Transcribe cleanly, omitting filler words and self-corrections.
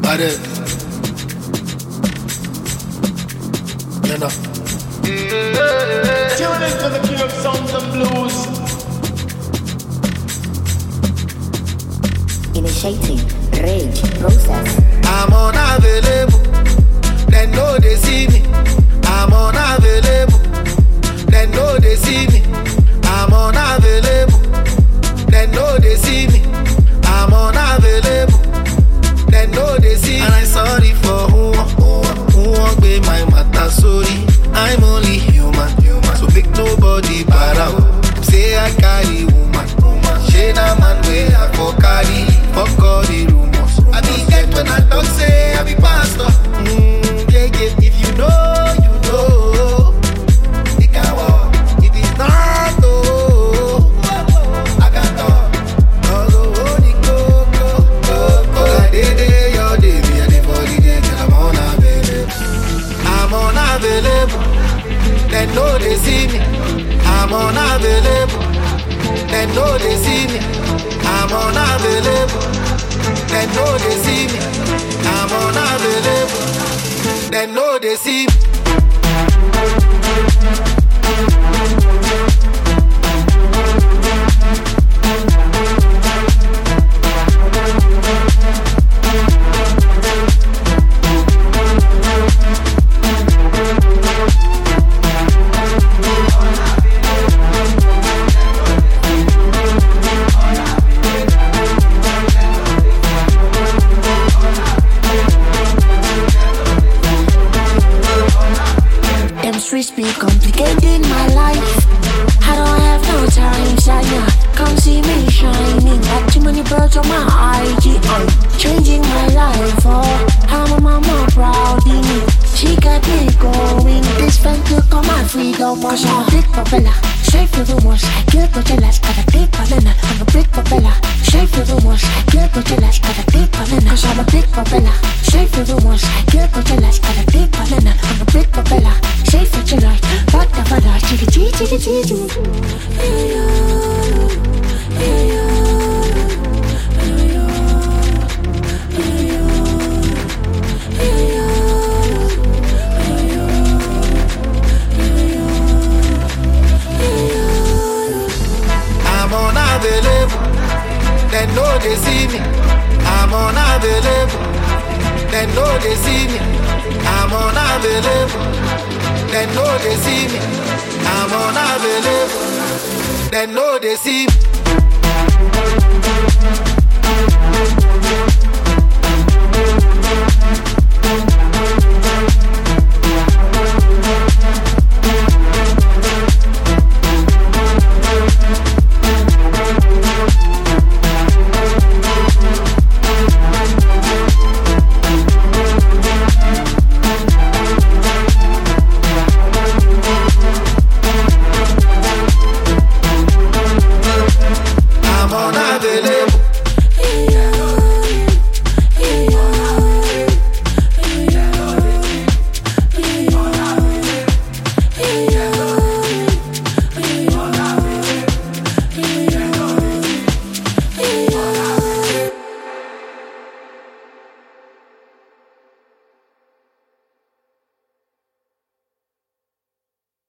Body. You know. Tune into the King of Sounds and Blues. Initiating rage process. I'm unavailable. They know they see me. I'm unavailable. They know they see me. I'm unavailable. They know they see me. I'm unavailable. They know they see me. And I'm sorry for who won't be my matter. Sorry, I'm only human. So make nobody para. Say I carry woman. She na man way I for carry. Fuck all the rumors. I be get when I talk say I be pastor. Yeah, if you know, you know. It can walk. If it's not, oh, I can talk. Oh, the go. I did your day, me and the body day till I'm unavailable. I'm unavailable. They know they see me. I'm unavailable. They know they see me. I'm unavailable. They know they see me. I'm unavailable. They know they see me. Streets be complicating my life. I don't have no time, Sanya. Come see me shining. Got too many birds on my IG. Changing my life, oh. I'm a mama proud in me. She got me going. This friend took all my freedom. Cause I'm a big propeller. Straight for the wars. I get no jealous. Got a big banana. I'm a big propeller. Straight for the wars. I get no jealous. Got a big banana. Cause I'm a big propeller. Straight for the wars. I get no jealous. Got a big banana. I'm a big propeller. Straight for the light. What the fuck? Chitty. I'm unavailable. They know they see me. I'm unavailable. They know they see me. I'm unavailable. They know they see me. I'm unavailable. They know they see me.